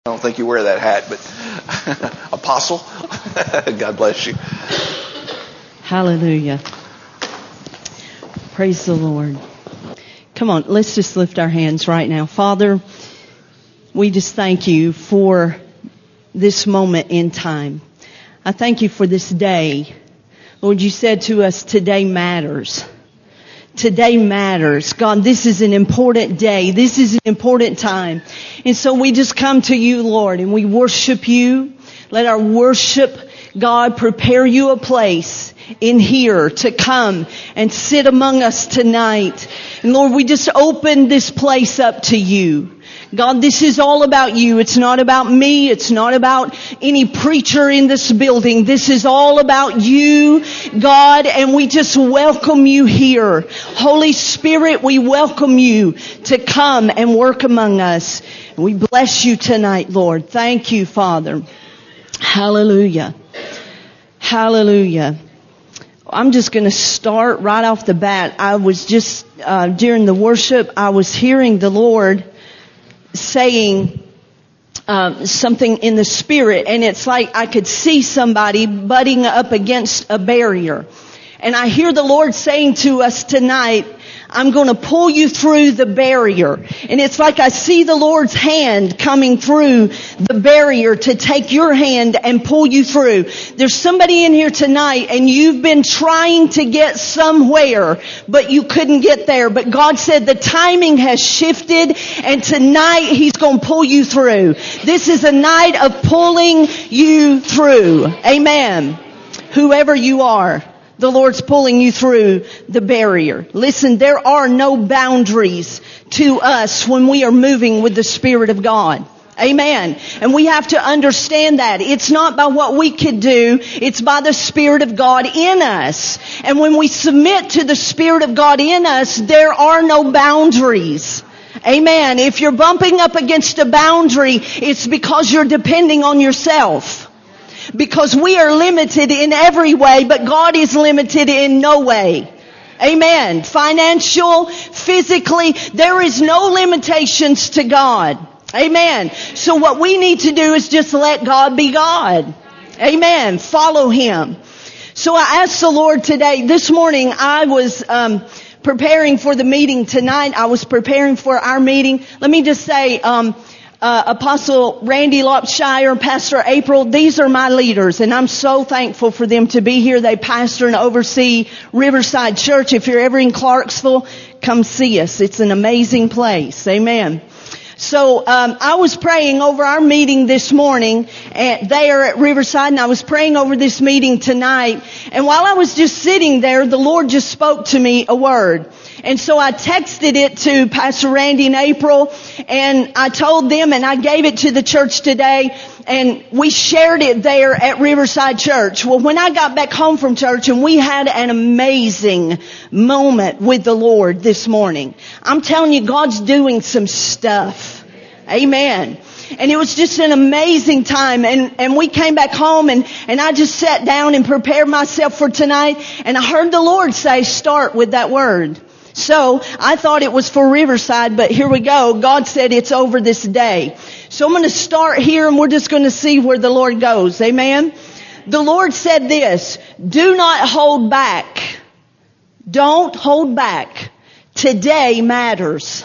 I don't think you wear that hat, but apostle, God bless you. Hallelujah. Praise the Lord. Come on, let's just lift our hands right now. Father, we just thank you for this moment in time. I thank you for this day. Lord, you said to us, today matters. Today matters. God, this is an important day. This is an important time. And so we just come to you, Lord, and we worship you. Let our worship, God, prepare you a place in here to come and sit among us tonight. And Lord, we just open this place up to you. God, this is all about you. It's not about me. It's not about any preacher in this building. This is all about you, God, and we just welcome you here. Holy Spirit, we welcome you to come and work among us. And we bless you tonight, Lord. Thank you, Father. Hallelujah. Hallelujah. I'm just going to start right off the bat. I was just, during the worship, I was hearing the Lord saying something in the spirit, and it's like I could see somebody butting up against a barrier. And I hear the Lord saying to us tonight, I'm going to pull you through the barrier. And it's like I see the Lord's hand coming through the barrier to take your hand and pull you through. There's somebody in here tonight and you've been trying to get somewhere, but you couldn't get there. But God said the timing has shifted and tonight He's going to pull you through. This is a night of pulling you through. Amen. Whoever you are, the Lord's pulling you through the barrier. Listen, there are no boundaries to us when we are moving with the Spirit of God. Amen. And we have to understand that. It's not by what we could do. It's by the Spirit of God in us. And when we submit to the Spirit of God in us, there are no boundaries. Amen. If you're bumping up against a boundary, it's because you're depending on yourself. Because we are limited in every way, but God is limited in no way. Amen. Financial, physically, there is no limitations to God. Amen. So what we need to do is just let God be God. Amen. Follow Him. So I asked the Lord today, this morning I was preparing for the meeting tonight. I was preparing for our meeting. Let me just say, Apostle Randy Lopshire, Pastor April, these are my leaders, and I'm so thankful for them to be here. They pastor and oversee Riverside Church. If you're ever in Clarksville, come see us. It's an amazing place. Amen. So I was praying over our meeting this morning there at Riverside, and I was praying over this meeting tonight. And while I was just sitting there, the Lord just spoke to me a word. And so I texted it to Pastor Randy and April, and I told them, and I gave it to the church today, and we shared it there at Riverside Church. Well, when I got back home from church, and we had an amazing moment with the Lord this morning. I'm telling you, God's doing some stuff. Amen. And it was just an amazing time. And we came back home and I just sat down and prepared myself for tonight. And I heard the Lord say, start with that word. So I thought it was for Riverside, but here we go. God said it's over this day. So I'm going to start here and we're just going to see where the Lord goes. Amen. The Lord said this, do not hold back. Don't hold back. Today matters.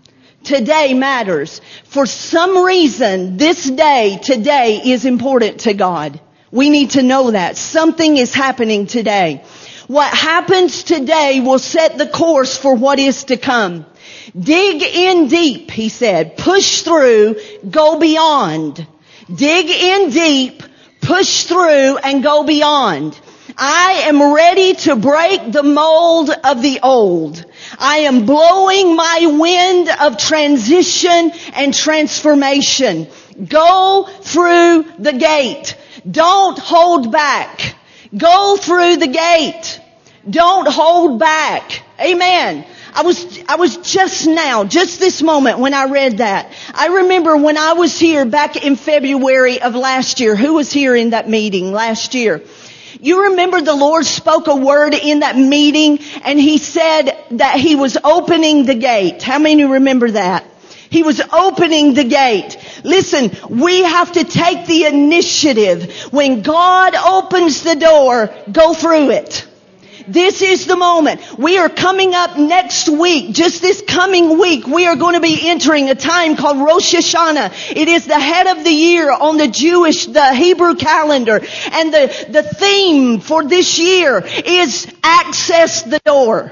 Today matters. For some reason, this day, today is important to God. We need to know that. Something is happening today. What happens today will set the course for what is to come. Dig in deep, He said. Push through, go beyond. Dig in deep, push through, and go beyond. I am ready to break the mold of the old. I am blowing my wind of transition and transformation. Go through the gate. Don't hold back. Go through the gate. Don't hold back. Amen. I was just this moment when I read that. I remember when I was here back in February of last year. Who was here in that meeting last year? You remember the Lord spoke a word in that meeting and He said that He was opening the gate. How many remember that? He was opening the gate. Listen, we have to take the initiative. When God opens the door, go through it. This is the moment. We are coming up next week. Just this coming week, we are going to be entering a time called Rosh Hashanah. It is the head of the year on the Hebrew calendar. And the theme for this year is access the door.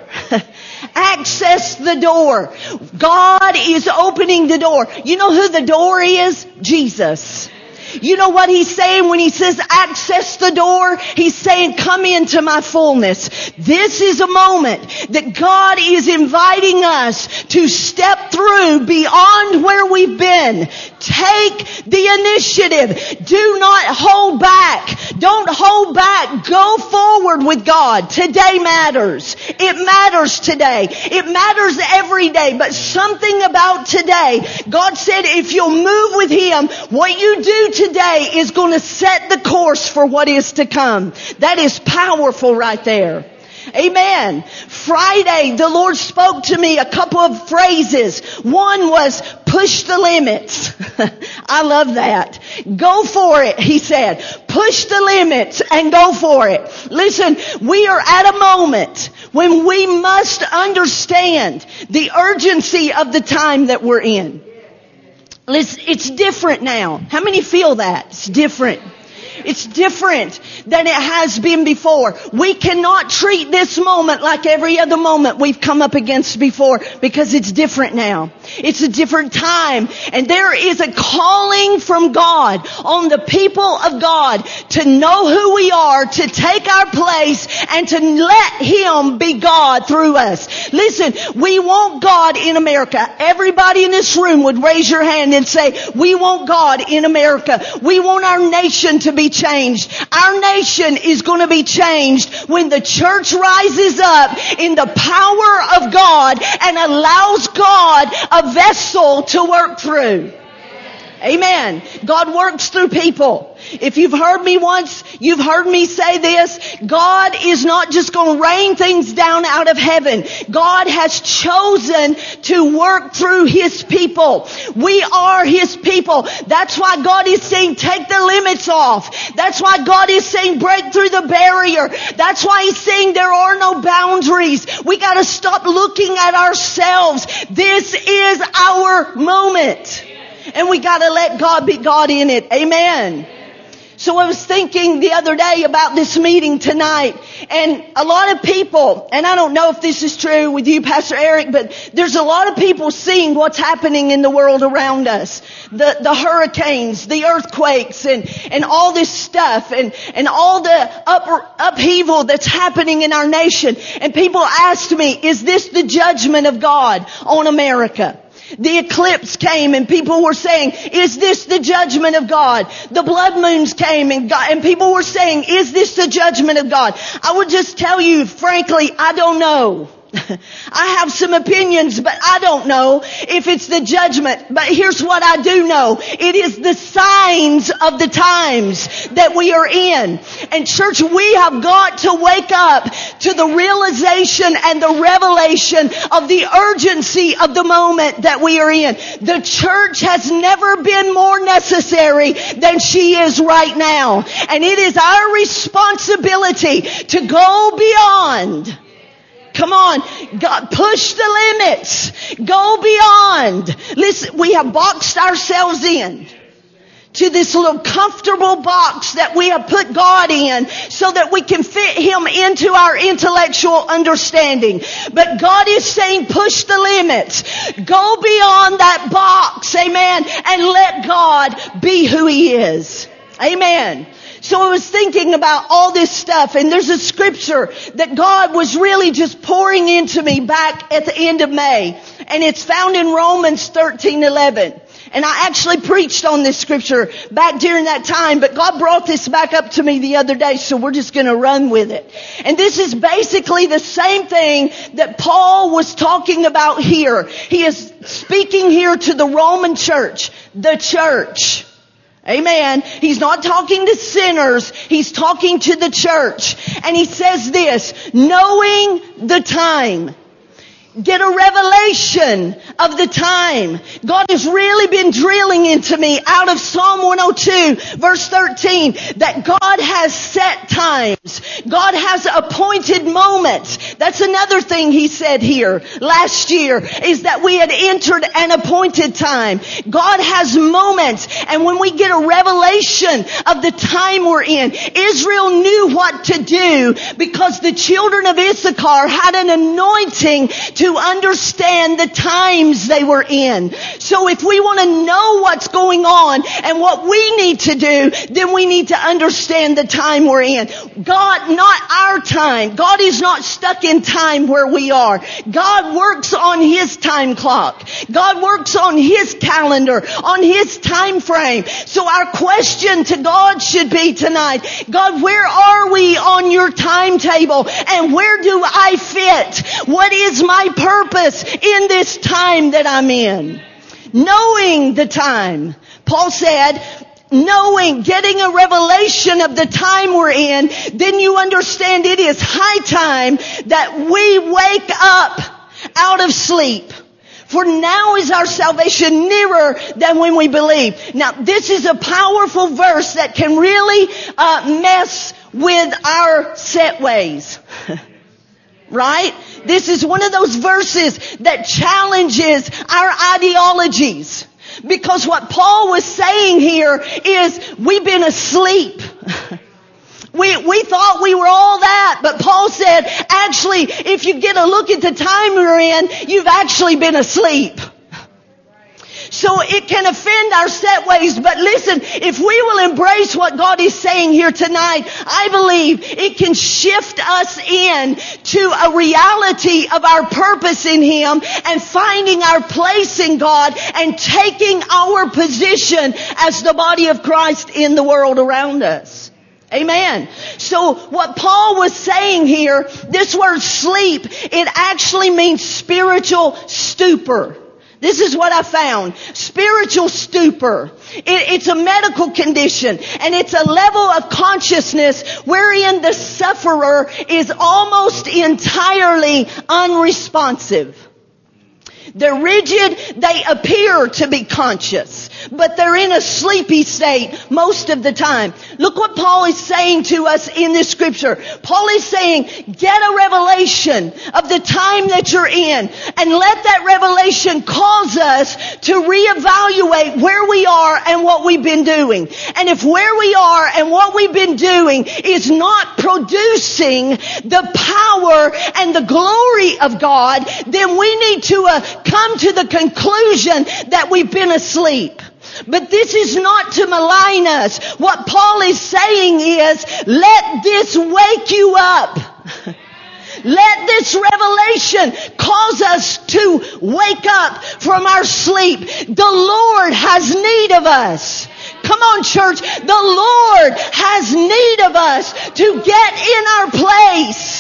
Access the door. God is opening the door. You know who the door is? Jesus. You know what he's saying when he says access the door? He's saying come into my fullness. This is a moment that God is inviting us to step through beyond where we've been. Take the initiative. Do not hold back. Don't hold back. Go forward with God. Today matters. It matters today. It matters every day. But something about today, God said if you'll move with Him, what you do today is going to set the course for what is to come. That is powerful right there. Amen. Friday, the Lord spoke to me a couple of phrases. One was push the limits. I love that. Go for it, He said. Push the limits and go for it. Listen, we are at a moment when we must understand the urgency of the time that we're in. Listen, it's different now. How many feel that? It's different. It's different than it has been before. We cannot treat this moment like every other moment we've come up against before because it's different now. It's a different time. And there is a calling from God on the people of God to know who we are, to take our place, and to let Him be God through us. Listen, we want God in America. Everybody in this room would raise your hand and say, we want God in America. We want our nation to be changed. Our nation is going to be changed when the church rises up in the power of God and allows God a vessel to work through. Amen. God works through people. If you've heard me once, you've heard me say this. God is not just going to rain things down out of heaven. God has chosen to work through His people. We are His people. That's why God is saying take the limits off. That's why God is saying break through the barrier. That's why He's saying there are no boundaries. We got to stop looking at ourselves. This is our moment. And we got to let God be God in it. Amen. So I was thinking the other day about this meeting tonight, and a lot of people, and I don't know if this is true with you, Pastor Eric, but there's a lot of people seeing what's happening in the world around us. The hurricanes, the earthquakes, and all this stuff, and all the upheaval that's happening in our nation. And people asked me, is this the judgment of God on America? The eclipse came and people were saying, is this the judgment of God? The blood moons came and people were saying, is this the judgment of God? I would just tell you, frankly, I don't know. I have some opinions, but I don't know if it's the judgment. But here's what I do know. It is the signs of the times that we are in. And church, we have got to wake up to the realization and the revelation of the urgency of the moment that we are in. The church has never been more necessary than she is right now. And it is our responsibility to go beyond. Come on, God, push the limits. Go beyond. Listen, we have boxed ourselves in to this little comfortable box that we have put God in so that we can fit Him into our intellectual understanding. But God is saying push the limits. Go beyond that box, amen, and let God be who He is. Amen. So I was thinking about all this stuff, and there's a scripture that God was really just pouring into me back at the end of May, and it's found in Romans 13:11. And I actually preached on this scripture back during that time, but God brought this back up to me the other day, so we're just going to run with it. And this is basically the same thing that Paul was talking about here. He is speaking here to the Roman church, the church. Amen. He's not talking to sinners. He's talking to the church. And he says this, knowing the time. get a revelation of the time. God has really been drilling into me out of Psalm 102 verse 13 that God has set times. God has appointed moments. That's another thing he said here last year, is that we had entered an appointed time. God has moments, and when we get a revelation of the time we're in, Israel knew what to do because the children of Issachar had an anointing to understand the times they were in. So if we want to know what's going on and what we need to do, then we need to understand the time we're in. God, not our time. God is not stuck in time where we are. God works on His time clock. God works on His calendar, on His time frame. So our question to God should be tonight, God, where are we on your timetable, and where do I fit? What is my purpose in this time that I'm in? Knowing the time. Paul said, getting a revelation of the time we're in, then you understand it is high time that we wake up out of sleep. For now is our salvation nearer than when we believe. Now, this is a powerful verse that can really mess with our set ways. Right? This is one of those verses that challenges our ideologies. Because what Paul was saying here is we've been asleep. We thought we were all that, but Paul said, actually, if you get a look at the time we're in, you've actually been asleep. So it can offend our set ways, but listen, if we will embrace what God is saying here tonight, I believe it can shift us in to a reality of our purpose in Him and finding our place in God and taking our position as the body of Christ in the world around us. Amen. So what Paul was saying here, this word sleep, it actually means spiritual stupor. This is what I found. Spiritual stupor. It's a medical condition, and it's a level of consciousness wherein the sufferer is almost entirely unresponsive. They're rigid, they appear to be conscious, but they're in a sleepy state most of the time. Look what Paul is saying to us in this scripture. Paul is saying, get a revelation of the time that you're in, and let that revelation cause us to reevaluate where we are and what we've been doing. And if where we are and what we've been doing is not producing the power and the glory of God, then we need to come to the conclusion that we've been asleep. But this is not to malign us. What Paul is saying is, let this wake you up. Let this revelation cause us to wake up from our sleep. The Lord has need of us. Come on, church. The Lord has need of us to get in our place.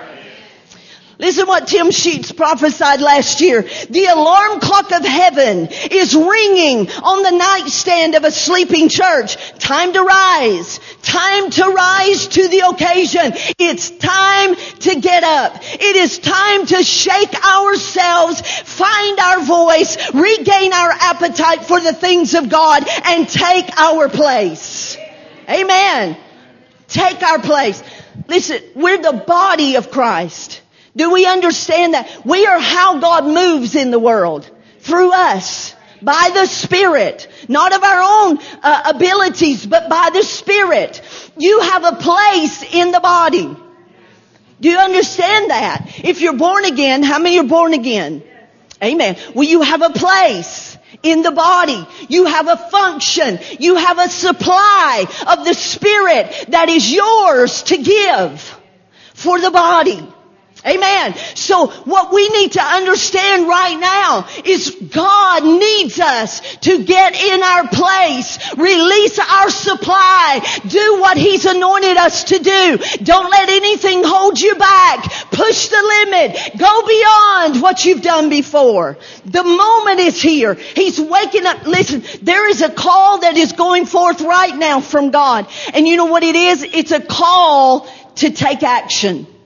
Listen what Tim Sheets prophesied last year. The alarm clock of heaven is ringing on the nightstand of a sleeping church. Time to rise. Time to rise to the occasion. It's time to get up. It is time to shake ourselves, find our voice, regain our appetite for the things of God, and take our place. Amen. Take our place. Listen, we're the body of Christ. Do we understand that? We are how God moves in the world. Through us. By the Spirit. Not of our own abilities, but by the Spirit. You have a place in the body. Do you understand that? If you're born again, how many are born again? Amen. Well, you have a place in the body. You have a function. You have a supply of the Spirit that is yours to give for the body. Amen. So what we need to understand right now is God needs us to get in our place, release our supply, do what He's anointed us to do. Don't let anything hold you back. Push the limit. Go beyond what you've done before. The moment is here. He's waking up. Listen, there is a call that is going forth right now from God. And you know what it is? It's a call to take action.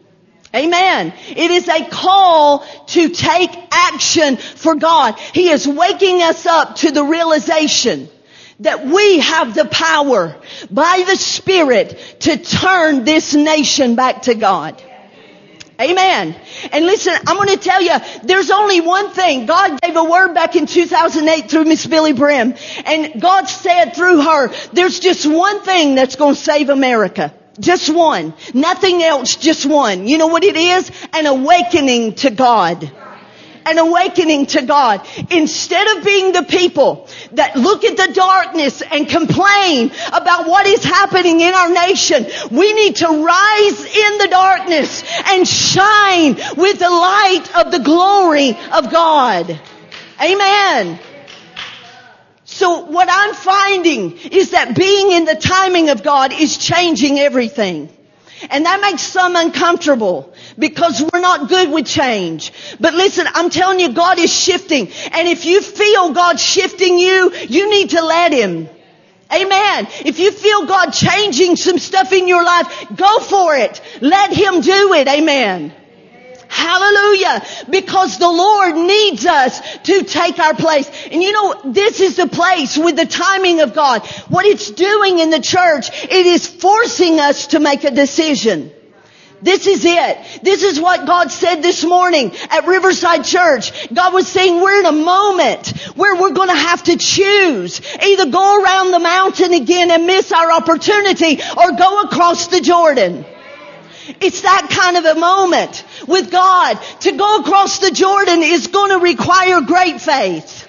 Amen. It is a call to take action for God. He is waking us up to the realization that we have the power by the Spirit to turn this nation back to God. Amen. And listen, I'm going to tell you, there's only one thing. God gave a word back in 2008 through Miss Billy Brim. And God said through her, there's just one thing that's going to save America. Just one. Nothing else, just one. You know what it is? An awakening to God. An awakening to God. Instead of being the people that look at the darkness and complain about what is happening in our nation, we need to rise in the darkness and shine with the light of the glory of God. Amen. So what I'm finding is that being in the timing of God is changing everything. And that makes some uncomfortable because we're not good with change. But listen, I'm telling you, God is shifting. And if you feel God shifting you, you need to let Him. Amen. If you feel God changing some stuff in your life, go for it. Let Him do it. Amen. Hallelujah. Because the Lord needs us to take our place. And you know, this is the place with the timing of God. What it's doing in the church, it is forcing us to make a decision. This is it. This is what God said this morning at Riverside Church. God was saying we're in a moment where we're going to have to choose. Either go around the mountain again and miss our opportunity or go across the Jordan. It's that kind of a moment with God. To go across the Jordan is going to require great faith.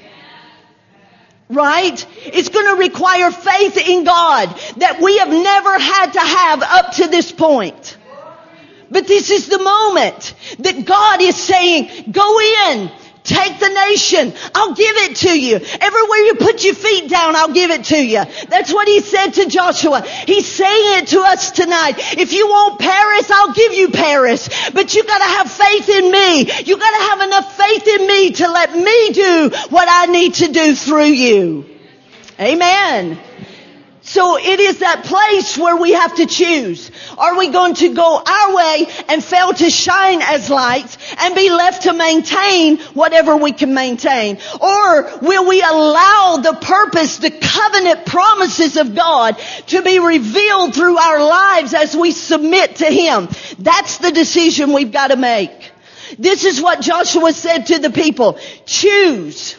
Right? It's going to require faith in God that we have never had to have up to this point. But this is the moment that God is saying, go in. Take the nation. I'll give it to you. Everywhere you put your feet down, I'll give it to you. That's what He said to Joshua. He's saying it to us tonight. If you want Paris, I'll give you Paris. But you gotta have faith in me. You gotta have enough faith in me to let me do what I need to do through you. Amen. So it is that place where we have to choose. Are we going to go our way and fail to shine as lights and be left to maintain whatever we can maintain? Or will we allow the purpose, the covenant promises of God to be revealed through our lives as we submit to Him? That's the decision we've got to make. This is what Joshua said to the people. Choose.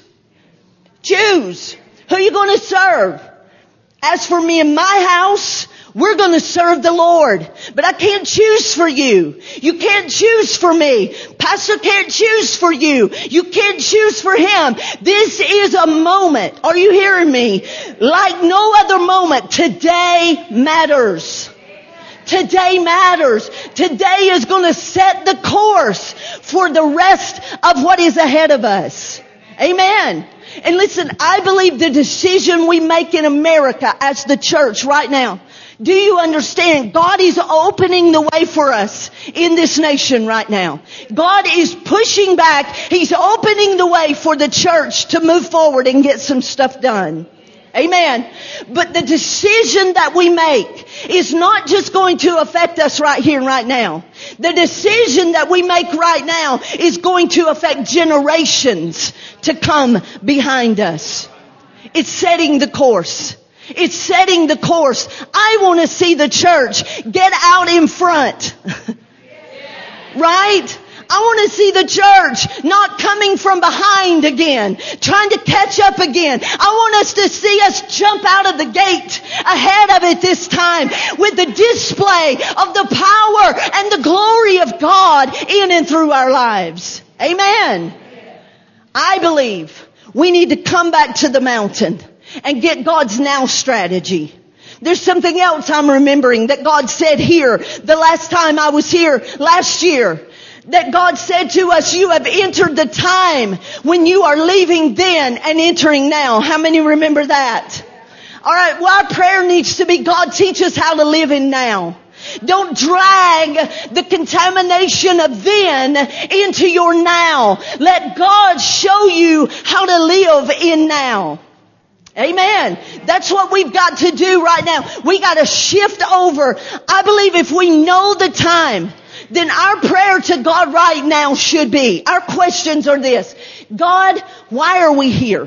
Choose. Who are you going to serve? As for me and my house, we're going to serve the Lord. But I can't choose for you. You can't choose for me. Pastor can't choose for you. You can't choose for him. This is a moment. Are you hearing me? Like no other moment. Today matters. Today matters. Today is going to set the course for the rest of what is ahead of us. Amen. And listen, I believe the decision we make in America as the church right now, do you understand? God is opening the way for us in this nation right now. God is pushing back. He's opening the way for the church to move forward and get some stuff done. Amen. But the decision that we make is not just going to affect us right here and right now. The decision that we make right now is going to affect generations to come behind us. It's setting the course. It's setting the course. I want to see the church get out in front. Right? I want to see the church not coming from behind again, trying to catch up again. I want us to see us jump out of the gate ahead of it this time with the display of the power and the glory of God in and through our lives. Amen. I believe we need to come back to the mountain and get God's now strategy. There's something else I'm remembering that God said here the last time I was here last year. That God said to us, you have entered the time when you are leaving then and entering now. How many remember that? All right, well, our prayer needs to be, God, teach us how to live in now. Don't drag the contamination of then into your now. Let God show you how to live in now. Amen. That's what we've got to do right now. We got to shift over. I believe if we know the time, then our prayer to God right now should be, our questions are this: God, why are we here?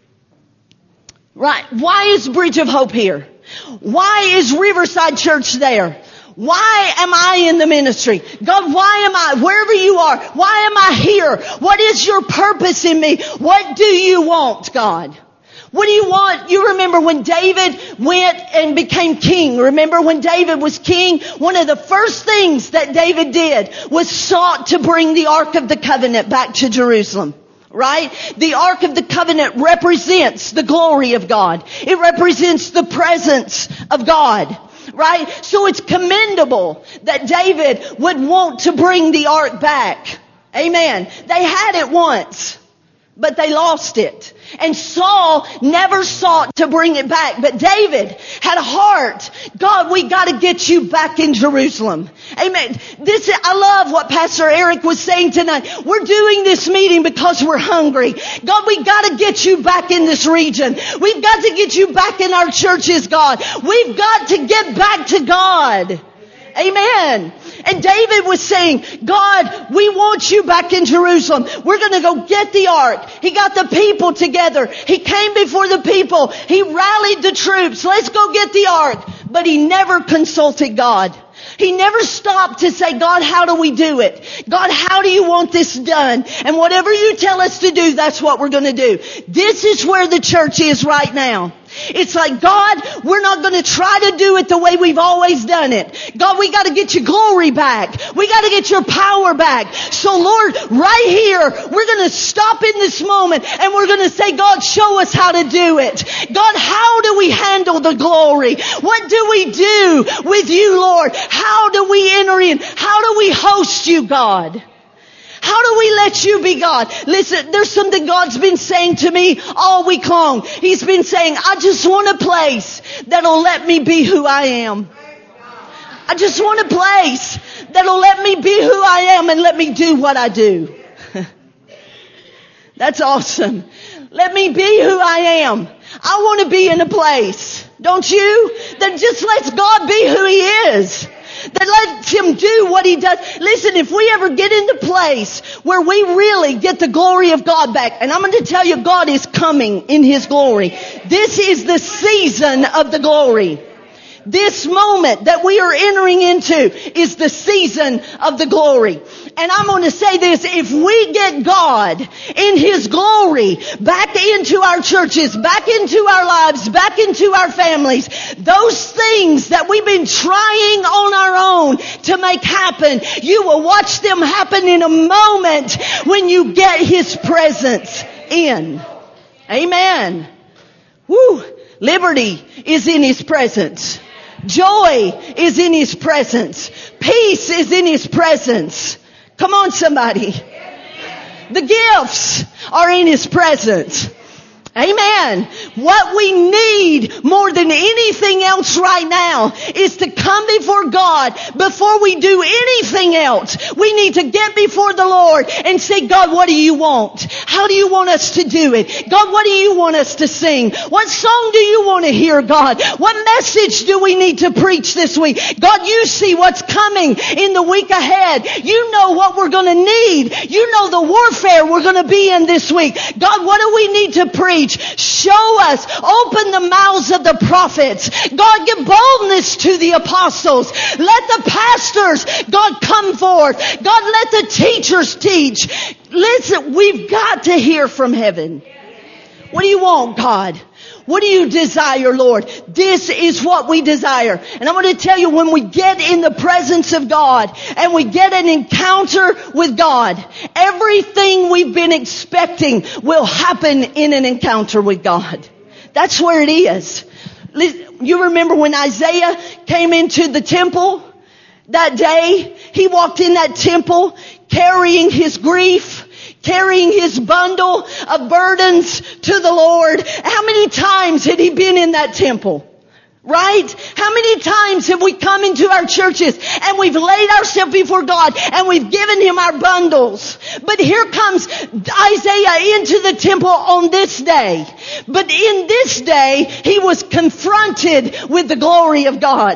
Right? Why is Bridge of Hope here? Why is Riverside Church there? Why am I in the ministry? God, why am I, wherever you are, why am I here? What is your purpose in me? What do you want, God? What do you want? You remember when David went and became king. Remember when David was king? One of the first things that David did was sought to bring the Ark of the Covenant back to Jerusalem. Right? The Ark of the Covenant represents the glory of God. It represents the presence of God. Right? So it's commendable that David would want to bring the Ark back. Amen. They had it once, but they lost it. And Saul never sought to bring it back. But David had a heart. God, we got to get you back in Jerusalem. Amen. I love what Pastor Eric was saying tonight. We're doing this meeting because we're hungry. God, we got to get you back in this region. We've got to get you back in our churches, God. We've got to get back to God. Amen. And David was saying, God, we want you back in Jerusalem. We're going to go get the ark. He got the people together. He came before the people. He rallied the troops. Let's go get the ark. But he never consulted God. He never stopped to say, God, how do we do it? God, how do you want this done? And whatever you tell us to do, that's what we're going to do. This is where the church is right now. It's like, God, we're not going to try to do it the way we've always done it. God, we got to get your glory back. We got to get your power back. So Lord, right here, we're going to stop in this moment and we're going to say, God, show us how to do it. God, how do we handle the glory? What do we do with you, Lord? How do we enter in? How do we host you, God? How do we let you be God? Listen, there's something God's been saying to me all week long. He's been saying, I just want a place that'll let me be who I am. I just want a place that'll let me be who I am and let me do what I do. That's awesome. Let me be who I am. I want to be in a place, don't you? That just lets God be who He is. That lets Him do what He does. Listen, if we ever get in the place where we really get the glory of God back, and I'm going to tell you, God is coming in His glory. This is the season of the glory. This moment that we are entering into is the season of the glory. And I'm going to say this, if we get God in His glory back into our churches, back into our lives, back into our families, those things that we've been trying on our own to make happen, you will watch them happen in a moment when you get His presence in. Amen. Woo! Liberty is in His presence. Joy is in His presence. Peace is in His presence. Come on, somebody. The gifts are in His presence. Amen. What we need more than anything else right now is to come before God before we do anything else. We need to get before the Lord and say, God, what do you want? How do you want us to do it? God, what do you want us to sing? What song do you want to hear, God? What message do we need to preach this week? God, you see what's coming in the week ahead. You know what we're going to need. You know the warfare we're going to be in this week. God, what do we need to preach? Show us. Open the mouths of the prophets. God, give boldness to the apostles. Let the pastors, God, come forth. God, let the teachers teach. Listen, we've got to hear from heaven. What do you want, God? What do you desire, Lord? This is what we desire. And I'm going to tell you, when we get in the presence of God and we get an encounter with God, everything we've been expecting will happen in an encounter with God. That's where it is. You remember when Isaiah came into the temple that day? He walked in that temple carrying his grief, carrying his bundle of burdens to the Lord. How many times had he been in that temple? Right? How many times have we come into our churches and we've laid ourselves before God and we've given Him our bundles? But here comes Isaiah into the temple on this day. But in this day, he was confronted with the glory of God.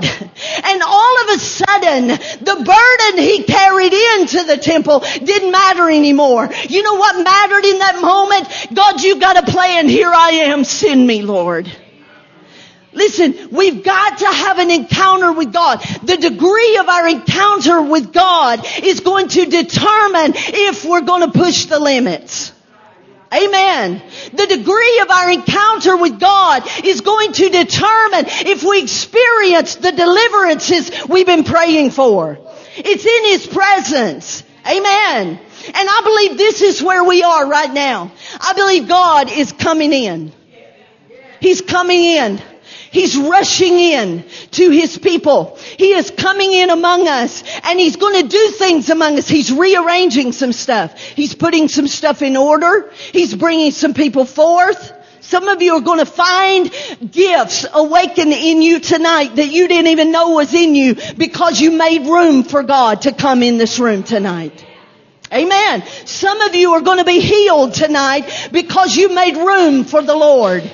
And all of a sudden, the burden he carried into the temple didn't matter anymore. You know what mattered in that moment? God, you got a plan. Here I am. Send me, Lord. Listen, we've got to have an encounter with God. The degree of our encounter with God is going to determine if we're going to push the limits. Amen. The degree of our encounter with God is going to determine if we experience the deliverances we've been praying for. It's in His presence. Amen. And I believe this is where we are right now. I believe God is coming in. He's coming in. He's rushing in to His people. He is coming in among us, and He's going to do things among us. He's rearranging some stuff. He's putting some stuff in order. He's bringing some people forth. Some of you are going to find gifts awaken in you tonight that you didn't even know was in you because you made room for God to come in this room tonight. Amen. Some of you are going to be healed tonight because you made room for the Lord.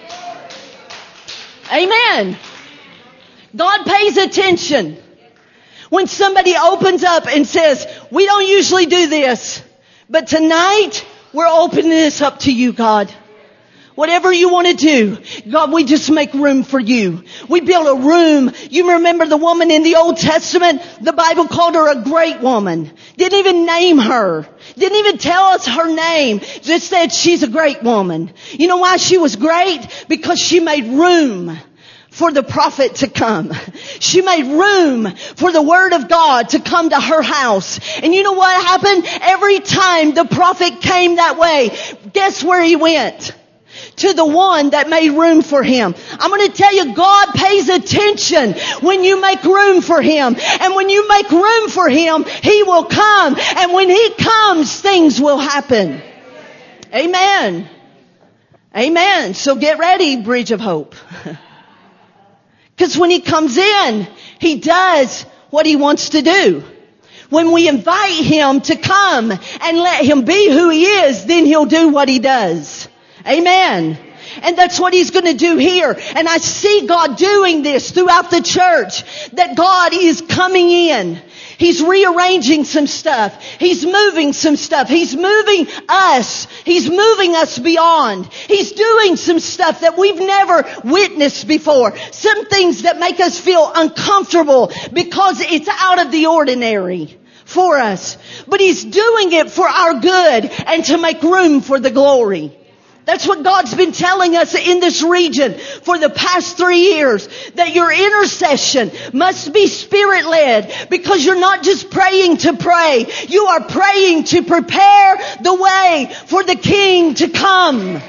Amen. God pays attention when somebody opens up and says, we don't usually do this, but tonight we're opening this up to you, God. Whatever you want to do, God, we just make room for you. We build a room. You remember the woman in the Old Testament? The Bible called her a great woman. Didn't even name her. Didn't even tell us her name. Just said she's a great woman. You know why she was great? Because she made room for the prophet to come. She made room for the word of God to come to her house. And you know what happened? Every time the prophet came that way, guess where he went? To the one that made room for him. I'm going to tell you, God pays attention when you make room for Him. And when you make room for Him, He will come. And when He comes, things will happen. Amen. Amen. So get ready, Bridge of Hope. Because when He comes in, He does what He wants to do. When we invite Him to come and let Him be who He is, then He'll do what He does. Amen. And that's what He's going to do here. And I see God doing this throughout the church, that God is coming in. He's rearranging some stuff. He's moving some stuff. He's moving us. He's moving us beyond. He's doing some stuff that we've never witnessed before. Some things that make us feel uncomfortable because it's out of the ordinary for us. But He's doing it for our good and to make room for the glory. That's what God's been telling us in this region for the past 3 years. That your intercession must be Spirit-led, because you're not just praying to pray. You are praying to prepare the way for the King to come.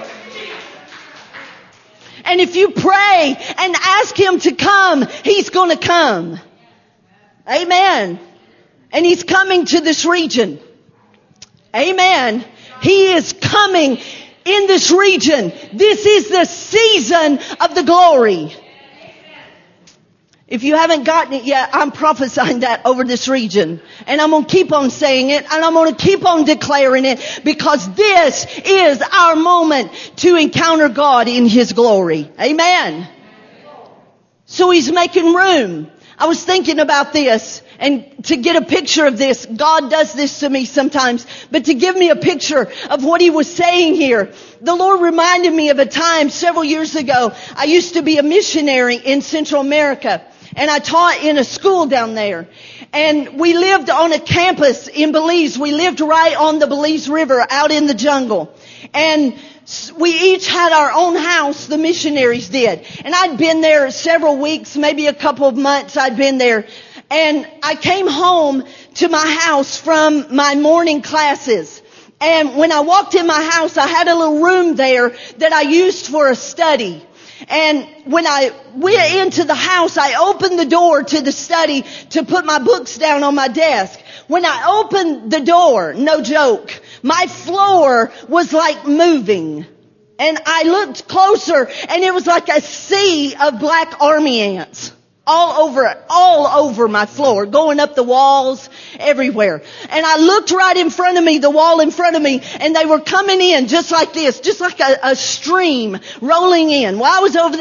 And if you pray and ask Him to come, He's going to come. Amen. And He's coming to this region. Amen. He is coming in this region. This is the season of the glory. If you haven't gotten it yet, I'm prophesying that over this region. And I'm going to keep on saying it, and I'm going to keep on declaring it, because this is our moment to encounter God in His glory. Amen. So He's making room. I was thinking about this, and to get a picture of this, God does this to me sometimes, but to give me a picture of what He was saying here, the Lord reminded me of a time several years ago. I used to be a missionary in Central America, and I taught in a school down there. And we lived on a campus in Belize. We lived right on the Belize River out in the jungle. And we each had our own house, the missionaries did. And I'd been there several weeks, maybe a couple of months I'd been there. And I came home to my house from my morning classes. And when I walked in my house, I had a little room there that I used for a study. And when I went into the house, I opened the door to the study to put my books down on my desk. When I opened the door, no joke, my floor was like moving. And I looked closer, and it was like a sea of black army ants. All over my floor, going up the walls, everywhere. And I looked right in front of me, the wall in front of me, and they were coming in just like this, just like a stream rolling in. Well, I was over there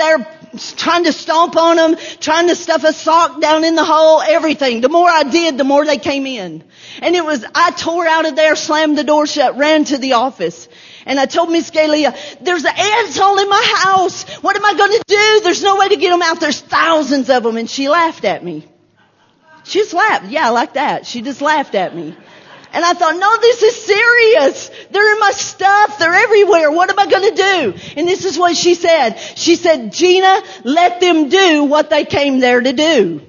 trying to stomp on them, trying to stuff a sock down in the hole, everything. The more I did, the more they came in. And I tore out of there, slammed the door shut, ran to the office. And I told Miss Galia, there's ants all in my house. What am I going to do? There's no way to get them out. There's thousands of them. And she laughed at me. She just laughed. Yeah, like that. She just laughed at me. And I thought, no, this is serious. They're in my stuff. They're everywhere. What am I going to do? And this is what she said. She said, Gina, let them do what they came there to do.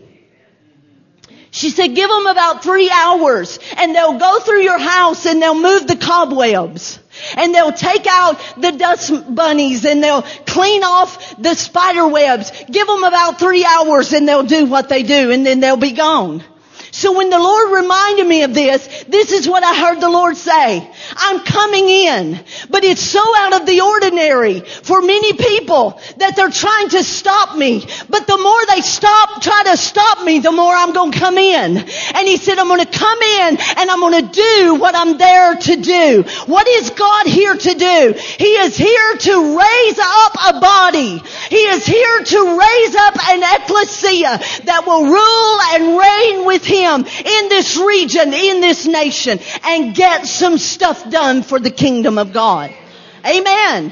She said, give them about 3 hours and they'll go through your house and they'll move the cobwebs. And they'll take out the dust bunnies and they'll clean off the spider webs. Give them about 3 hours and they'll do what they do and then they'll be gone. So when the Lord reminded me of this is what I heard the Lord say. I'm coming in, but it's so out of the ordinary for many people that they're trying to stop me. But the more they try to stop me, the more I'm going to come in. And He said, I'm going to come in and I'm going to do what I'm there to do. What is God here to do? He is here to raise up a body. He is here to raise up an ecclesia that will rule and reign with Him in this region, in this nation, and get some stuff done for the kingdom of God. Amen.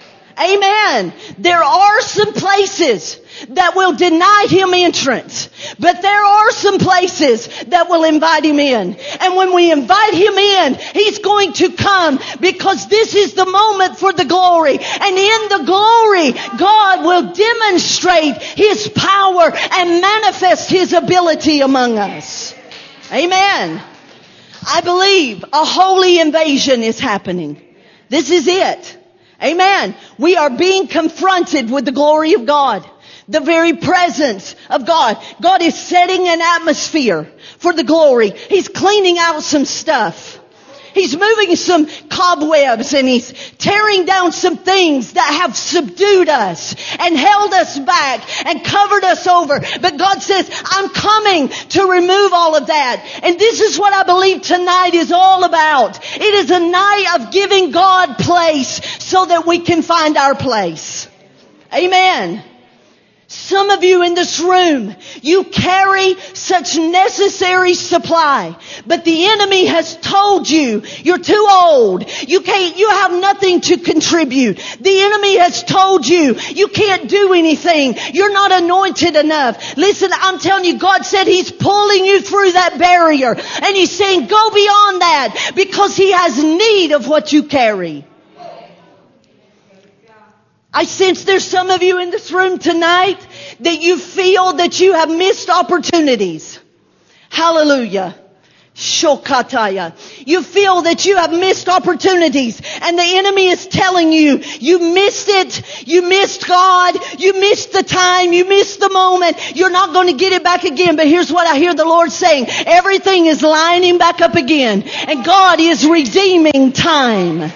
Amen. There are some places that will deny Him entrance, but there are some places that will invite Him in. And when we invite Him in, He's going to come because this is the moment for the glory. And in the glory, God will demonstrate His power and manifest His ability among us. Amen. I believe a holy invasion is happening. This is it. Amen. We are being confronted with the glory of God. The very presence of God. God is setting an atmosphere for the glory. He's cleaning out some stuff. He's moving some cobwebs and He's tearing down some things that have subdued us and held us back and covered us over. But God says, I'm coming to remove all of that. And this is what I believe tonight is all about. It is a night of giving God place so that we can find our place. Amen. Some of you in this room, you carry such necessary supply, but the enemy has told you you're too old. You have nothing to contribute. The enemy has told you you can't do anything. You're not anointed enough. Listen, I'm telling you, God said He's pulling you through that barrier and He's saying go beyond that because He has need of what you carry. I sense there's some of you in this room tonight that you feel that you have missed opportunities. Hallelujah. Shokataya. You feel that you have missed opportunities and the enemy is telling you, you missed it, you missed God, you missed the time, you missed the moment, you're not going to get it back again. But here's what I hear the Lord saying. Everything is lining back up again and God is redeeming time.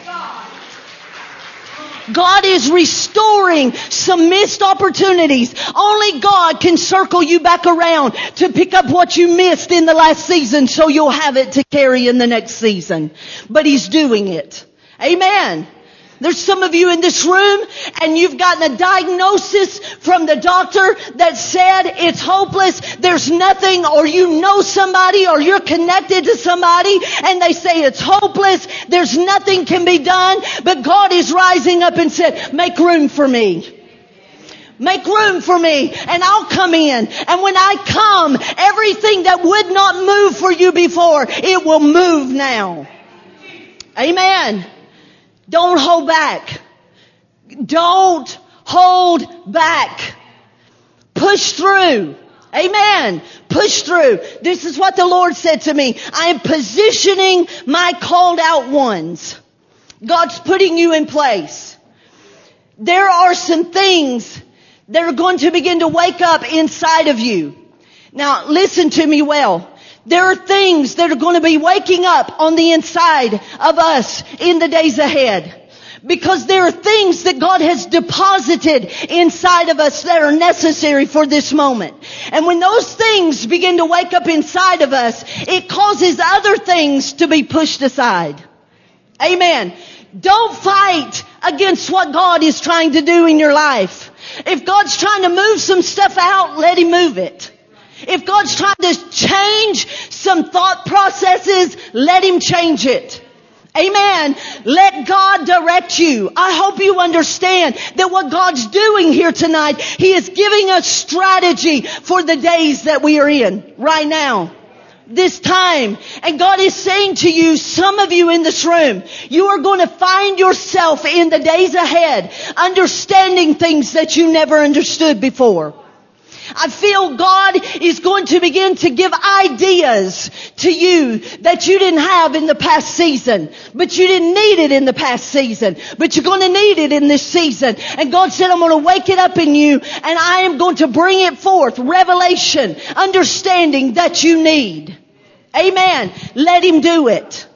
God is restoring some missed opportunities. Only God can circle you back around to pick up what you missed in the last season so you'll have it to carry in the next season. But He's doing it. Amen. There's some of you in this room and you've gotten a diagnosis from the doctor that said it's hopeless. There's nothing, or you know somebody or you're connected to somebody and they say it's hopeless. There's nothing can be done. But God is rising up and said, make room for me. Make room for me and I'll come in. And when I come, everything that would not move for you before, it will move now. Amen. Don't hold back. Don't hold back. Push through. Amen. Push through. This is what the Lord said to me. I am positioning my called out ones. God's putting you in place. There are some things that are going to begin to wake up inside of you. Now, listen to me well. There are things that are going to be waking up on the inside of us in the days ahead. Because there are things that God has deposited inside of us that are necessary for this moment. And when those things begin to wake up inside of us, it causes other things to be pushed aside. Amen. Don't fight against what God is trying to do in your life. If God's trying to move some stuff out, let Him move it. If God's trying to change some thought processes, let Him change it. Amen. Let God direct you. I hope you understand that what God's doing here tonight, He is giving us strategy for the days that we are in right now. This time. And God is saying to you, some of you in this room, you are going to find yourself in the days ahead understanding things that you never understood before. I feel God is going to begin to give ideas to you that you didn't have in the past season. But you didn't need it in the past season. But you're going to need it in this season. And God said, I'm going to wake it up in you and I am going to bring it forth. Revelation, understanding that you need. Amen. Let Him do it.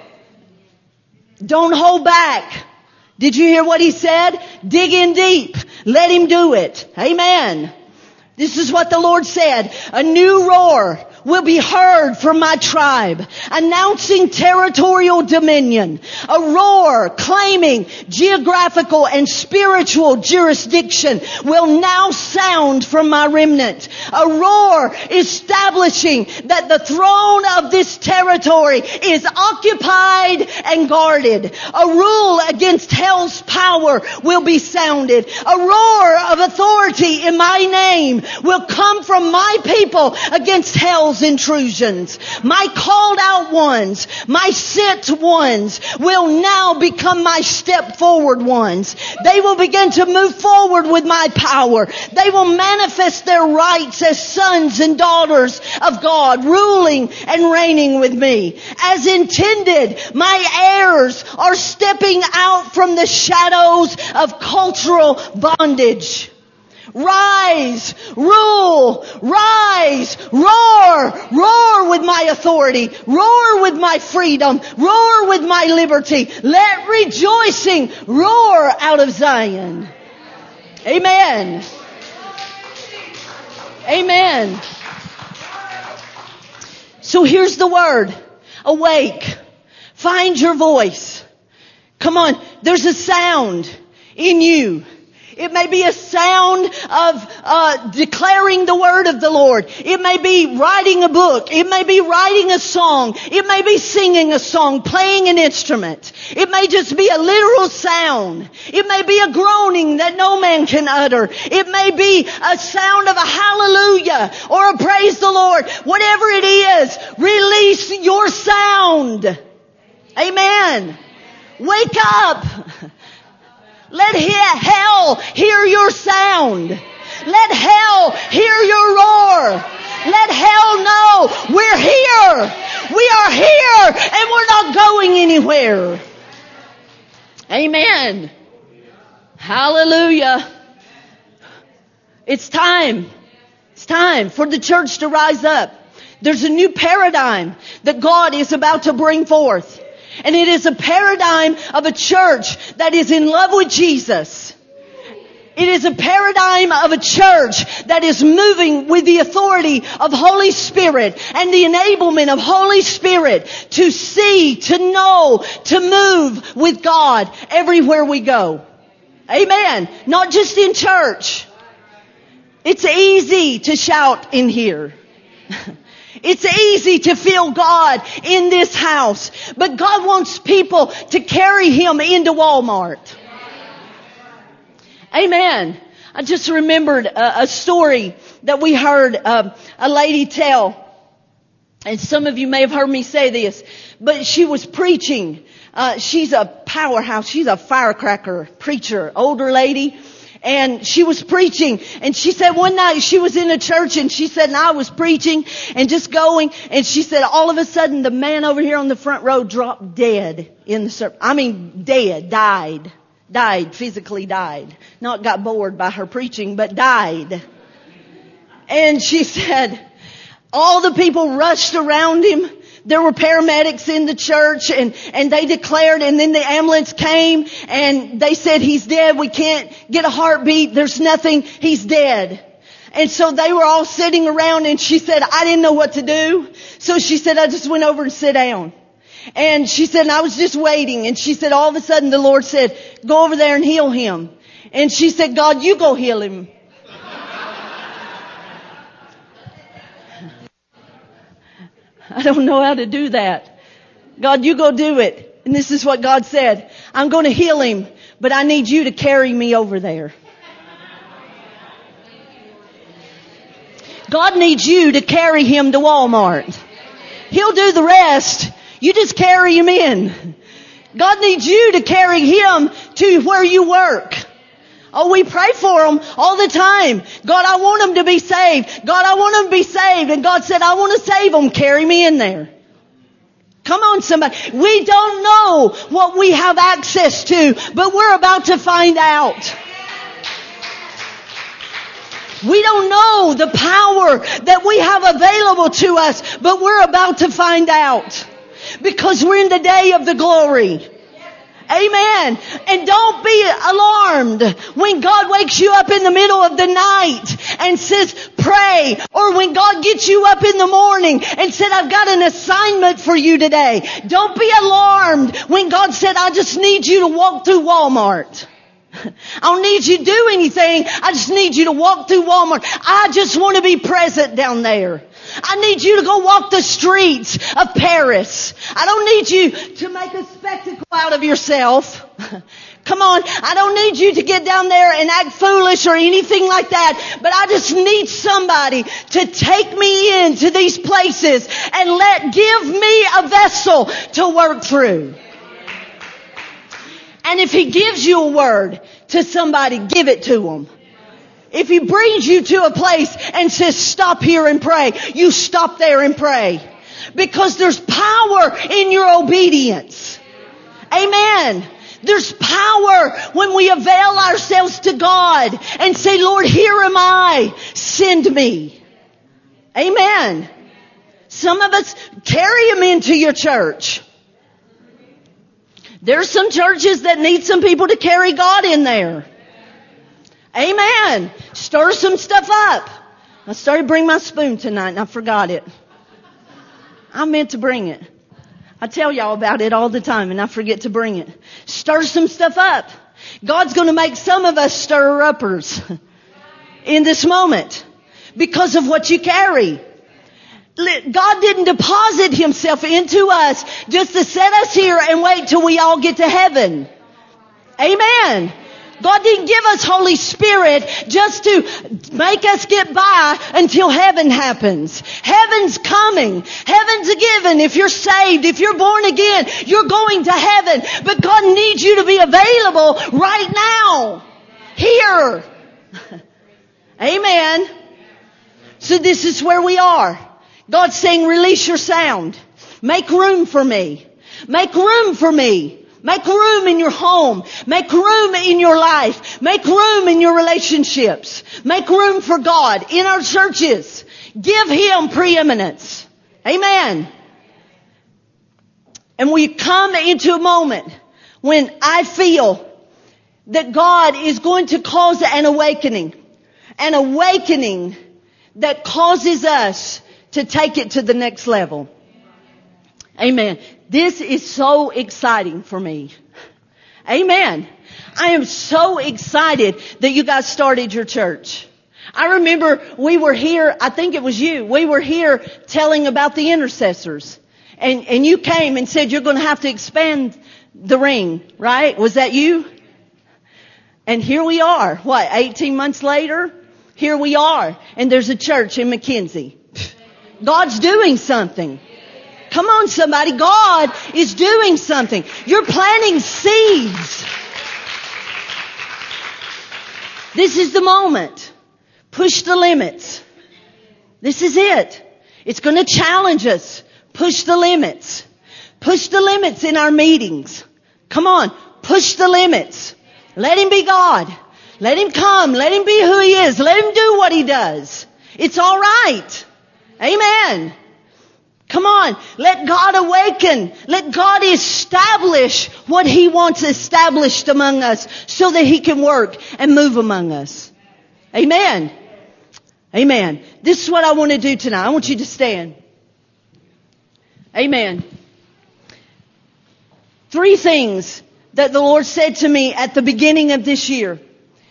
Don't hold back. Did you hear what He said? Dig in deep. Let Him do it. Amen. This is what the Lord said. A new roar will be heard from my tribe, announcing territorial dominion. A roar claiming geographical and spiritual jurisdiction will now sound from my remnant. A roar establishing that the throne of this territory is occupied and guarded. A rule against hell's power will be sounded. A roar of authority in my name will come from my people against hell's intrusions. My called out ones, my sent ones will now become my step forward ones. They will begin to move forward with my power. They will manifest their rights as sons and daughters of God, ruling and reigning with me. As intended, my heirs are stepping out from the shadows of cultural bondage. Rise, rule, rise, roar, roar with my authority, roar with my freedom, roar with my liberty. Let rejoicing roar out of Zion. Amen. Amen. So here's the word. Awake. Find your voice. Come on. There's a sound in you. It may be a sound of declaring the word of the Lord. It may be writing a book. It may be writing a song. It may be singing a song, playing an instrument. It may just be a literal sound. It may be a groaning that no man can utter. It may be a sound of a hallelujah or a praise the Lord. Whatever it is, release your sound. Amen. Wake up. Let hell hear your sound. Let hell hear your roar. Let hell know we're here. We are here and we're not going anywhere. Amen. Hallelujah. It's time. It's time for the church to rise up. There's a new paradigm that God is about to bring forth. And it is a paradigm of a church that is in love with Jesus. It is a paradigm of a church that is moving with the authority of Holy Spirit and the enablement of Holy Spirit to see, to know, to move with God everywhere we go. Amen. Not just in church. It's easy to shout in here. It's easy to feel God in this house. But God wants people to carry Him into Walmart. Amen. I just remembered a story that we heard a lady tell. And some of you may have heard me say this. But she was preaching. She's a powerhouse. She's a firecracker preacher. Older lady. And she was preaching, and she said one night she was in a church, and she said, and I was preaching and just going, and she said all of a sudden the man over here on the front row dropped dead in the service. I mean dead, died, physically died. Not got bored by her preaching, but died. And she said all the people rushed around him. There were paramedics in the church and they declared, and then the ambulance came and they said, he's dead. We can't get a heartbeat. There's nothing. He's dead. And so they were all sitting around, and she said, I didn't know what to do. So she said, I just went over and sat down. And she said, and I was just waiting. And she said, all of a sudden the Lord said, go over there and heal him. And she said, God, you go heal him. I don't know how to do that. God, you go do it. And this is what God said. I'm going to heal him, but I need you to carry me over there. God needs you to carry him to Walmart. He'll do the rest. You just carry him in. God needs you to carry him to where you work. Oh, we pray for them all the time. God, I want them to be saved. God, I want them to be saved. And God said, I want to save them. Carry me in there. Come on, somebody. We don't know what we have access to, but we're about to find out. We don't know the power that we have available to us, but we're about to find out. Because we're in the day of the glory. Amen. And don't be alarmed when God wakes you up in the middle of the night and says, pray. Or when God gets you up in the morning and said, I've got an assignment for you today. Don't be alarmed when God said, I just need you to walk through Walmart. I don't need you to do anything. I just need you to walk through Walmart. I just want to be present down there. I need you to go walk the streets of Paris. I don't need you to make a spectacle out of yourself. Come on. I don't need you to get down there and act foolish or anything like that. But I just need somebody to take me into these places and give me a vessel to work through. And if he gives you a word to somebody, give it to them. If he brings you to a place and says, stop here and pray, you stop there and pray. Because there's power in your obedience. Amen. There's power when we avail ourselves to God and say, Lord, here am I. Send me. Amen. Some of us carry them into your church. There's some churches that need some people to carry God in there. Amen. Stir some stuff up. I started to bring my spoon tonight and I forgot it. I meant to bring it. I tell y'all about it all the time and I forget to bring it. Stir some stuff up. God's going to make some of us stirrer-uppers in this moment because of what you carry. God didn't deposit himself into us just to set us here and wait till we all get to heaven. Amen. God didn't give us Holy Spirit just to make us get by until heaven happens. Heaven's coming. Heaven's a given. If you're saved, if you're born again, you're going to heaven. But God needs you to be available right now. Here. Amen. So this is where we are. God's saying, release your sound. Make room for me. Make room for me. Make room in your home. Make room in your life. Make room in your relationships. Make room for God in our churches. Give him preeminence. Amen. And we come into a moment when I feel that God is going to cause an awakening. An awakening that causes us to take it to the next level. Amen. This is so exciting for me. Amen. I am so excited that you guys started your church. I remember we were here, I think it was you, we were here telling about the intercessors. And you came and said you're going to have to expand the ring, right? Was that you? And here we are. What, 18 months later? Here we are. And there's a church in McKenzie. God's doing something. Come on, somebody. God is doing something. You're planting seeds. This is the moment. Push the limits. This is it. It's going to challenge us. Push the limits. Push the limits in our meetings. Come on. Push the limits. Let him be God. Let him come. Let him be who he is. Let him do what he does. It's all right. Amen. Come on. Let God awaken. Let God establish what he wants established among us so that he can work and move among us. Amen. Amen. This is what I want to do tonight. I want you to stand. Amen. 3 things that the Lord said to me at the beginning of this year.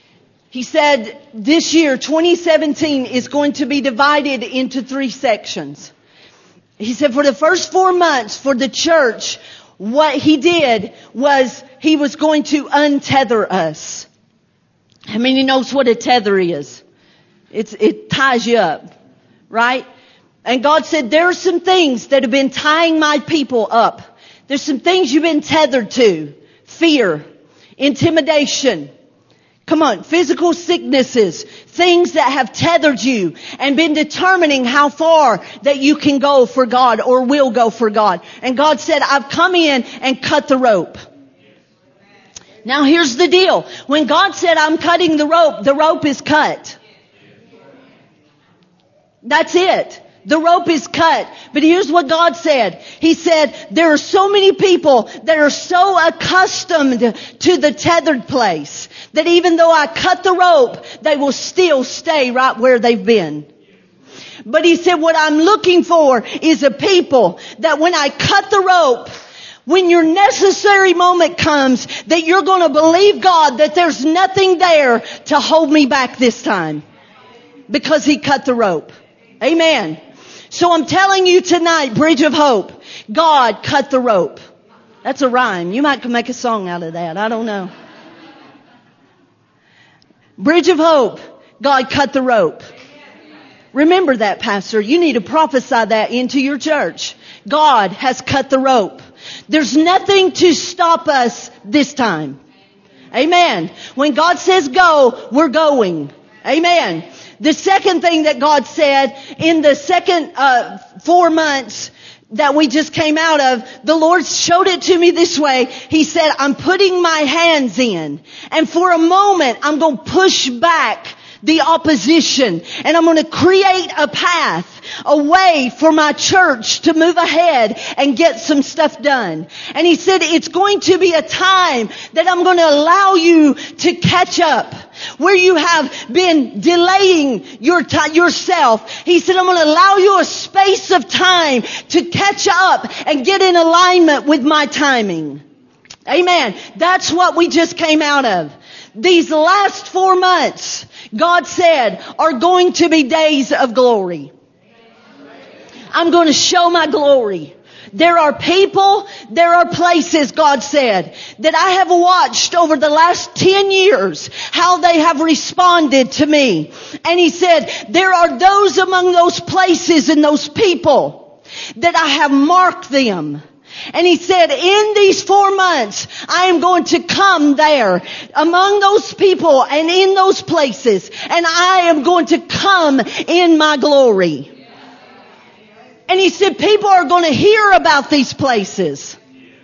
He said this year, 2017, is going to be divided into 3 sections. He said for the first 4 months for the church, what he did was he was going to untether us. How many knows what a tether is? It ties you up, right? And God said, there are some things that have been tying my people up. There's some things you've been tethered to. Fear, intimidation, come on, physical sicknesses, things that have tethered you and been determining how far that you can go for God or will go for God. And God said, I've come in and cut the rope. Now here's the deal. When God said, I'm cutting the rope is cut. That's it. The rope is cut. But here's what God said. He said, there are so many people that are so accustomed to the tethered place that even though I cut the rope, they will still stay right where they've been. But he said, what I'm looking for is a people that when I cut the rope, when your necessary moment comes, that you're going to believe God that there's nothing there to hold me back this time. Because he cut the rope. Amen. So I'm telling you tonight, Bridge of Hope, God cut the rope. That's a rhyme. You might make a song out of that. I don't know. Bridge of Hope, God cut the rope. Remember that, Pastor. You need to prophesy that into your church. God has cut the rope. There's nothing to stop us this time. Amen. When God says go, we're going. Amen. The second thing that God said in the second 4 months that we just came out of, the Lord showed it to me this way. He said, I'm putting my hands in. And for a moment, I'm going to push back the opposition. And I'm going to create a path, a way for my church to move ahead and get some stuff done. And he said, it's going to be a time that I'm going to allow you to catch up. Where you have been delaying yourself. He said, I'm going to allow you a space of time to catch up and get in alignment with my timing. Amen. That's what we just came out of. These last 4 months, God said, are going to be days of glory. I'm going to show my glory. There are people, there are places, God said, that I have watched over the last 10 years, how they have responded to me. And he said, there are those among those places and those people that I have marked them. And he said, in these 4 months, I am going to come there among those people and in those places. And I am going to come in my glory. And he said, people are going to hear about these places.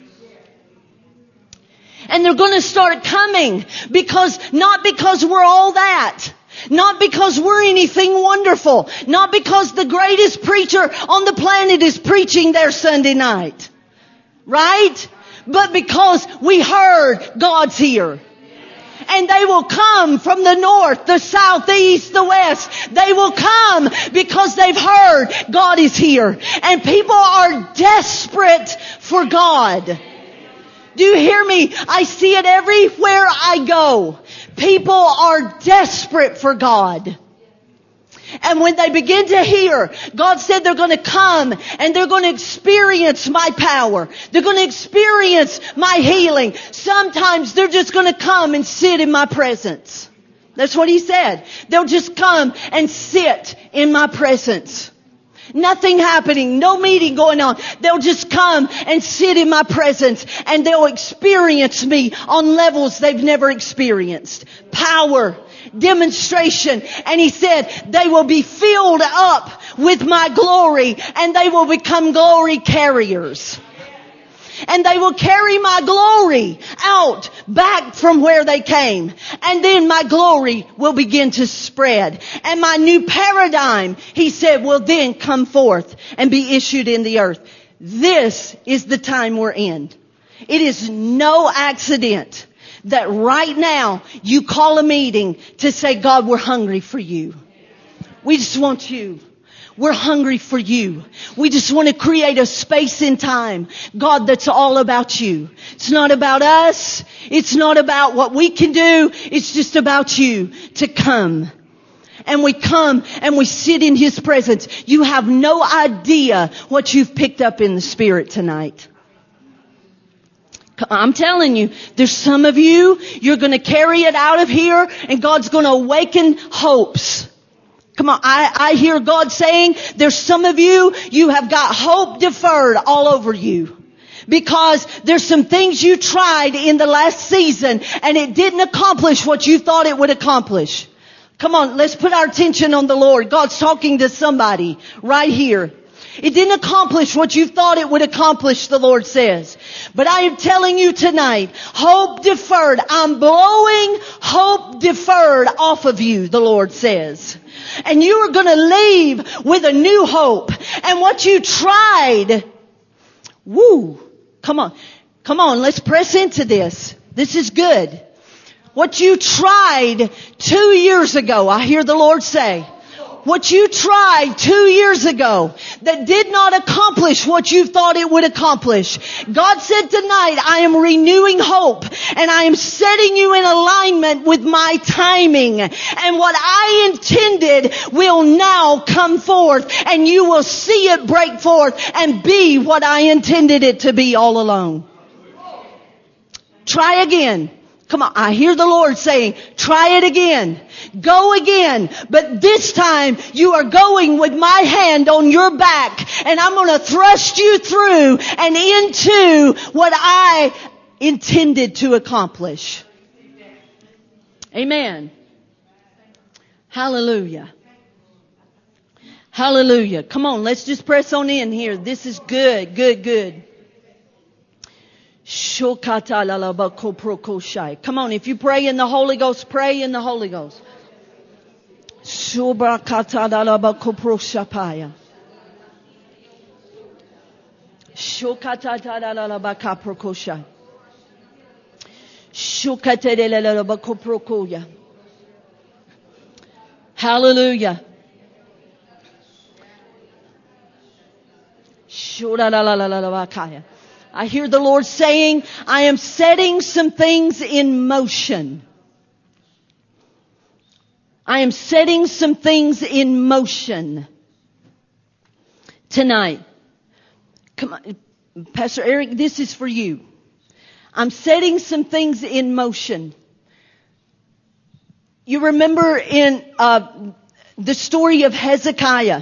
And they're going to start coming not because we're all that. Not because we're anything wonderful. Not because the greatest preacher on the planet is preaching there Sunday night. Right? But because we heard God's here. And they will come from the north, the south, the east, the west. They will come because they've heard God is here. And people are desperate for God. Do you hear me? I see it everywhere I go. People are desperate for God. And when they begin to hear, God said they're going to come and they're going to experience my power. They're going to experience my healing. Sometimes they're just going to come and sit in my presence. That's what he said. They'll just come and sit in my presence. Nothing happening, no meeting going on. They'll just come and sit in my presence and they'll experience me on levels they've never experienced. Power, demonstration. And he said they will be filled up with my glory and they will become glory carriers. And they will carry my glory out back from where they came. And then my glory will begin to spread. And my new paradigm, he said, will then come forth and be issued in the earth. This is the time we're in. It is no accident that right now you call a meeting to say, God, we're hungry for you. We just want you. We're hungry for you. We just want to create a space in time, God, that's all about you. It's not about us. It's not about what we can do. It's just about you to come. And we come and we sit in His presence. You have no idea what you've picked up in the Spirit tonight. I'm telling you, there's some of you, you're going to carry it out of here and God's going to awaken hopes. Come on, I hear God saying, there's some of you, you have got hope deferred all over you. Because there's some things you tried in the last season and it didn't accomplish what you thought it would accomplish. Come on, let's put our attention on the Lord. God's talking to somebody right here. It didn't accomplish what you thought it would accomplish, the Lord says. But I am telling you tonight, hope deferred. I'm blowing hope deferred off of you, the Lord says. And you are going to leave with a new hope. And what you tried, come on, let's press into this. This is good. What you tried 2 years ago, I hear the Lord say, what you tried 2 years ago that did not accomplish what you thought it would accomplish. God said tonight, I am renewing hope and I am setting you in alignment with my timing. And what I intended will now come forth and you will see it break forth and be what I intended it to be all along. Try again. Come on, I hear the Lord saying, try it again. Go again. But this time you are going with my hand on your back and I'm going to thrust you through and into what I intended to accomplish. Amen. Hallelujah. Hallelujah. Come on, let's just press on in here. This is good, good, good. Come on, if you pray in the Holy Ghost, pray in the Holy Ghost. Hallelujah. I hear the Lord saying, I am setting some things in motion. I am setting some things in motion tonight. Come on, Pastor Eric, this is for you. I'm setting some things in motion. You remember in the story of Hezekiah,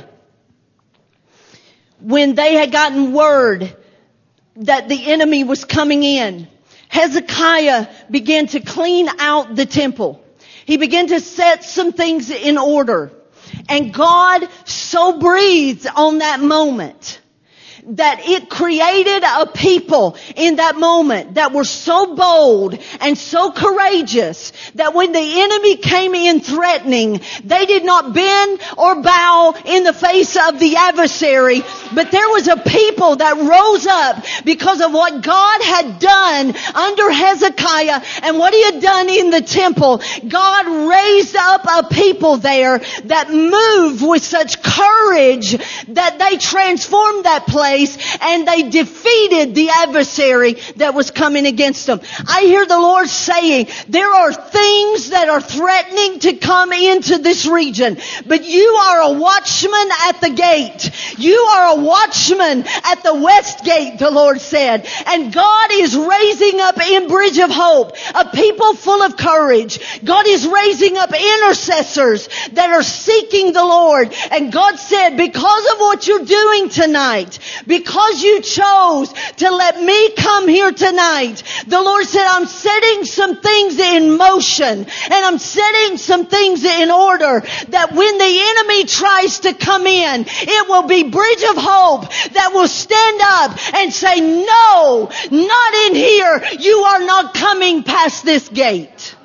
when they had gotten word that the enemy was coming in, Hezekiah began to clean out the temple. He began to set some things in order. And God so breathed on that moment that it created a people in that moment that were so bold and so courageous that when the enemy came in threatening, they did not bend or bow in the face of the adversary, but there was a people that rose up because of what God had done under Hezekiah and what He had done in the temple. God raised up a people there that moved with such courage that they transformed that place and they defeated the adversary that was coming against them. I hear the Lord saying, there are things that are threatening to come into this region, but you are a watchman at the gate. You are a watchman at the west gate, the Lord said. And God is raising up in Bridge of Hope a people full of courage. God is raising up intercessors that are seeking the Lord. And God said, because of what you're doing tonight, because you chose to let me come here tonight, the Lord said, I'm setting some things in motion and I'm setting some things in order that when the enemy tries to come in, it will be Bridge of Hope that will stand up and say, no, not in here. You are not coming past this gate.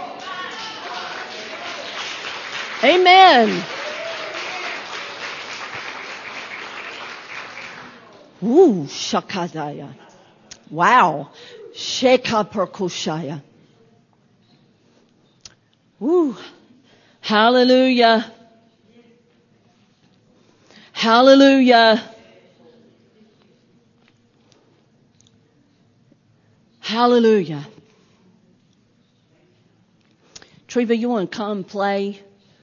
Amen. Ooh, Shakadaya. Wow. Shekaperkushaya. Ooh. Hallelujah. Hallelujah. Hallelujah. Treva, you want to come play?